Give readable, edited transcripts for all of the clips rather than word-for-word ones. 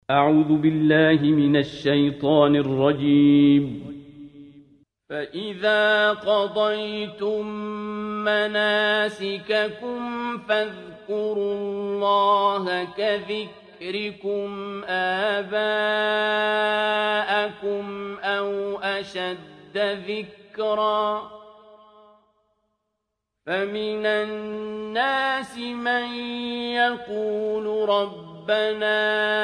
أعوذ بالله من الشيطان الرجيم. فإذا قضيتم مناسككم فاذكروا الله كذكركم آباءكم أو أشد ذكرا، فمن الناس من يقول ربنا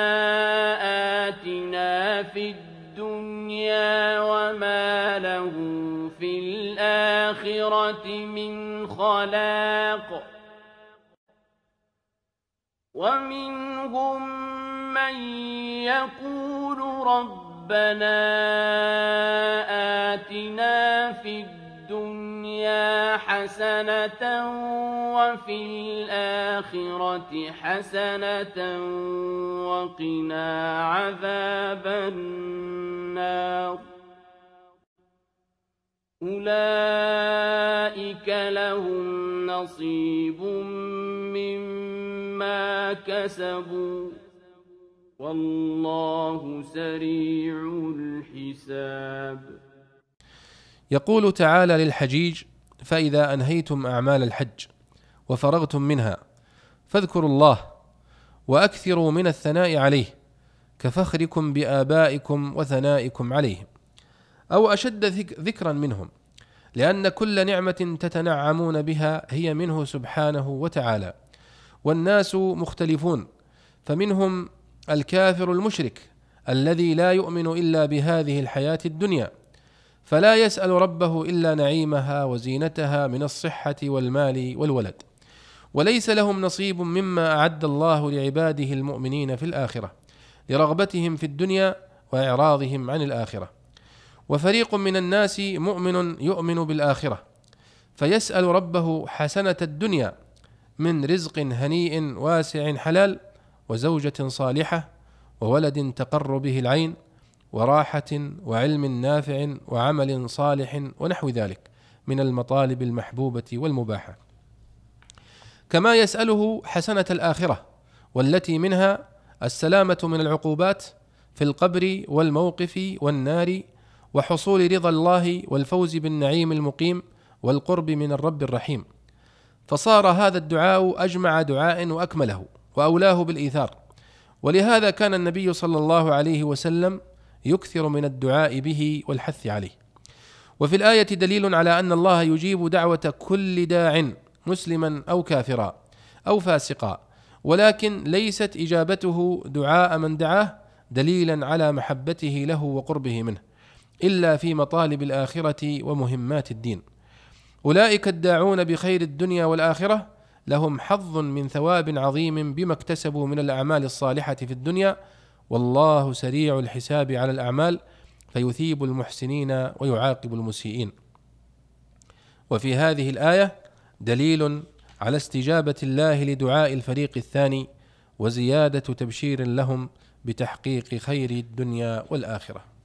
آتنا في الدنيا وما له في الآخرة من خلاق، ومنهم من يقول ربنا آتنا في الدنيا حسنة وفي الآخرة حسنة وقنا عذاب النار. أولئك لهم نصيب مما كسبوا والله سريع الحساب. يقول تعالى للحجيج: فإذا أنهيتم أعمال الحج وفرغتم منها فاذكروا الله وأكثروا من الثناء عليه كفخركم بآبائكم وثنائكم عليهم، أو أشد ذكرا منهم، لأن كل نعمة تتنعمون بها هي منه سبحانه وتعالى، والناس مختلفون، فمنهم الكافر المشرك الذي لا يؤمن إلا بهذه الحياة الدنيا، فلا يسأل ربه إلا نعيمها وزينتها من الصحة والمال والولد، وليس لهم نصيب مما أعد الله لعباده المؤمنين في الآخرة لرغبتهم في الدنيا وإعراضهم عن الآخرة. وفريق من الناس مؤمن يؤمن بالآخرة فيسأل ربه حسنة الدنيا من رزق هنيء واسع حلال وزوجة صالحة وولد تقر به العين وراحة وعلم نافع وعمل صالح ونحو ذلك من المطالب المحبوبة والمباحة، كما يسأله حسنة الآخرة والتي منها السلامة من العقوبات في القبر والموقف والنار، وحصول رضا الله والفوز بالنعيم المقيم والقرب من الرب الرحيم. فصار هذا الدعاء أجمع دعاء وأكمله وأولاه بالإيثار، ولهذا كان النبي صلى الله عليه وسلم يكثر من الدعاء به والحث عليه. وفي الآية دليل على أن الله يجيب دعوة كل داع مسلما أو كافرا أو فاسقا، ولكن ليست إجابته دعاء من دعاه دليلا على محبته له وقربه منه إلا في مطالب الآخرة ومهمات الدين. أولئك الداعون بخير الدنيا والآخرة لهم حظ من ثواب عظيم بما اكتسبوا من الأعمال الصالحة في الدنيا، والله سريع الحساب على الأعمال فيثيب المحسنين ويعاقب المسيئين. وفي هذه الآية دليل على استجابة الله لدعاء الفريق الثاني وزيادة تبشير لهم بتحقيق خير الدنيا والآخرة.